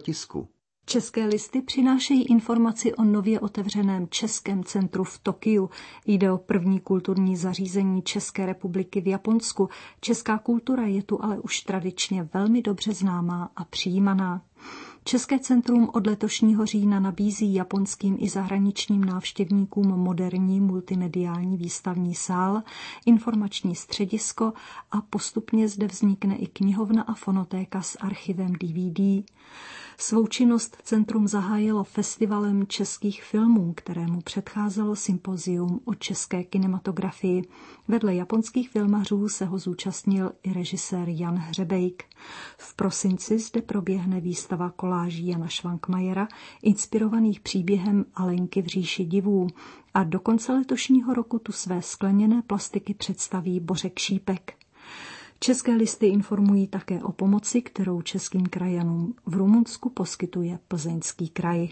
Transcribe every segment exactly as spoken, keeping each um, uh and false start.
tisku. České listy přinášejí informaci o nově otevřeném Českém centru v Tokiu. Jde o první kulturní zařízení České republiky v Japonsku. Česká kultura je tu ale už tradičně velmi dobře známá a přijímaná. České centrum od letošního října nabízí japonským i zahraničním návštěvníkům moderní multimediální výstavní sál, informační středisko a postupně zde vznikne i knihovna a fonotéka s archivem D V D. Svou činnost centrum zahájilo festivalem českých filmů, kterému předcházelo sympozium o české kinematografii. Vedle japonských filmařů se ho zúčastnil i režisér Jan Hřebejk. V prosinci zde proběhne výstava koláží Jana Švankmajera, inspirovaných příběhem Alenky v říši divů. A do konce letošního roku tu své skleněné plastiky představí Bořek Šípek. České listy informují také o pomoci, kterou českým krajanům v Rumunsku poskytuje Plzeňský kraj.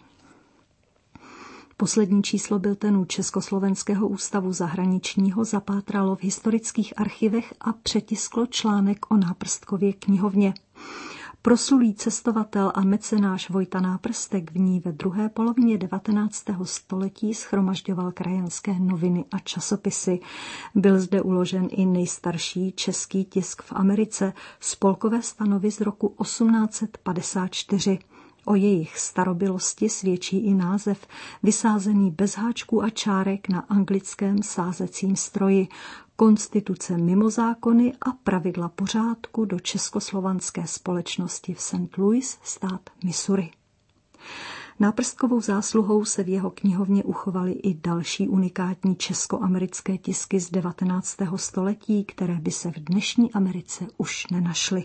Poslední číslo biltenu Československého ústavu zahraničního zapátralo v historických archivech a přetisklo článek o Náprstkově knihovně. Proslulý cestovatel a mecenáš Vojta Náprstek v ní ve druhé polovině devatenáctého století shromažďoval krajanské noviny a časopisy. Byl zde uložen i nejstarší český tisk v Americe, spolkové stanovy z roku osmnáct set padesát čtyři. O jejich starobylosti svědčí i název, vysázený bez háčků a čárek na anglickém sázecím stroji, Konstituce mimo zákony a pravidla pořádku do Českoslovanské společnosti v Saint Louis, stát Missouri. Náprstkovou zásluhou se v jeho knihovně uchovaly i další unikátní českoamerické tisky z devatenáctého století, které by se v dnešní Americe už nenašly.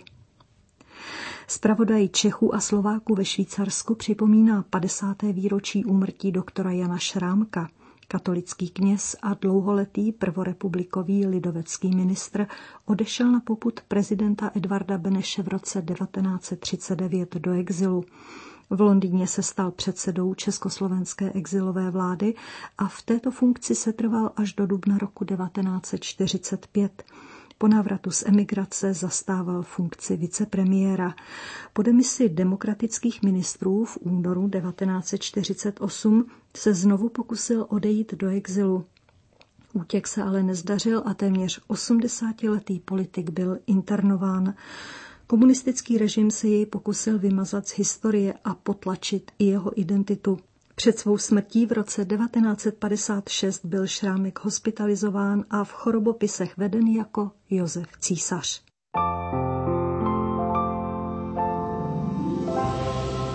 Zpravodaj Čechů a Slováků ve Švýcarsku připomíná padesáté výročí úmrtí doktora Jana Šrámka. Katolický kněz a dlouholetý prvorepublikový lidovecký ministr odešel na popud prezidenta Edvarda Beneše v roce devatenáct set třicet devět do exilu. V Londýně se stal předsedou československé exilové vlády a v této funkci setrval až do dubna roku devatenáct set čtyřicet pět. Po návratu z emigrace zastával funkci vicepremiéra. Po demisi demokratických ministrů v únoru devatenáct set čtyřicet osm se znovu pokusil odejít do exilu. Útěk se ale nezdařil a téměř osmdesátiletý politik byl internován. Komunistický režim se jej pokusil vymazat z historie a potlačit i jeho identitu. Před svou smrtí v roce devatenáct set padesát šest byl Šrámek hospitalizován a v chorobopisech veden jako Josef Císař.